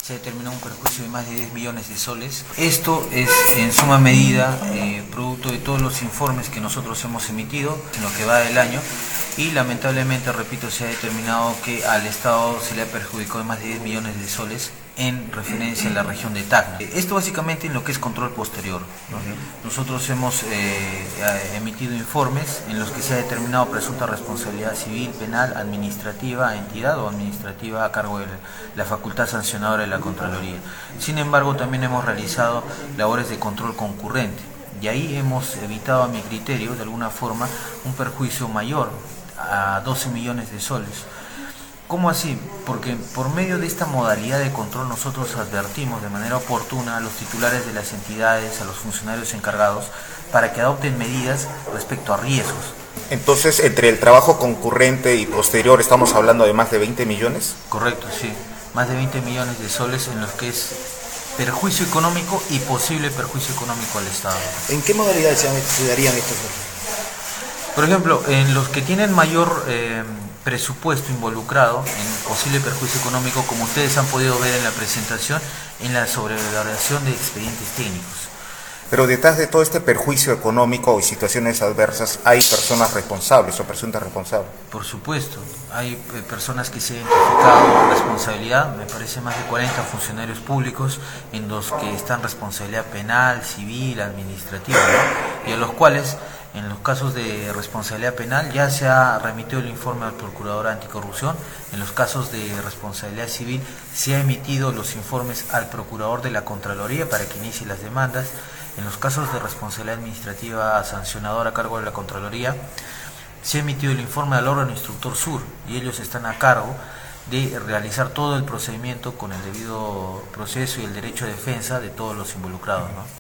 se determinó un perjuicio de más de 10 millones de soles. Esto es en suma medida producto de todos los informes que nosotros hemos emitido en lo que va del año y lamentablemente, repito, se ha determinado que al Estado se le ha perjudicado más de 10 millones de soles en referencia a la región de Tacna. Esto básicamente en lo que es control posterior, ¿no? Nosotros hemos emitido informes en los que se ha determinado presunta responsabilidad civil, penal, administrativa, entidad o administrativa a cargo de la facultad sancionadora de la Contraloría. Sin embargo, también hemos realizado labores de control concurrente y ahí hemos evitado, a mi criterio, de alguna forma, un perjuicio mayor a 12 millones de soles. ¿Cómo así? Porque por medio de esta modalidad de control nosotros advertimos de manera oportuna a los titulares de las entidades, a los funcionarios encargados, para que adopten medidas respecto a riesgos. Entonces, entre el trabajo concurrente y posterior, ¿estamos hablando de más de 20 millones? Correcto, sí. Más de 20 millones de soles en los que es perjuicio económico y posible perjuicio económico al Estado. ¿En qué modalidades se darían estos casos? Por ejemplo, en los que tienen mayor presupuesto involucrado en posible perjuicio económico, como ustedes han podido ver en la presentación, en la sobrevaloración de expedientes técnicos. Pero detrás de todo este perjuicio económico y situaciones adversas hay personas responsables o presuntas responsables. Por supuesto, hay personas que se han identificado responsabilidad, me parece más de 40 funcionarios públicos en los que están responsabilidad penal, civil, administrativa, ¿no? Y a los cuales, en los casos de responsabilidad penal, ya se ha remitido el informe al Procurador Anticorrupción. En los casos de responsabilidad civil se ha emitido los informes al Procurador de la Contraloría para que inicie las demandas. En los casos de responsabilidad administrativa sancionadora a cargo de la Contraloría, se ha emitido el informe al órgano instructor sur y ellos están a cargo de realizar todo el procedimiento con el debido proceso y el derecho de defensa de todos los involucrados, ¿no?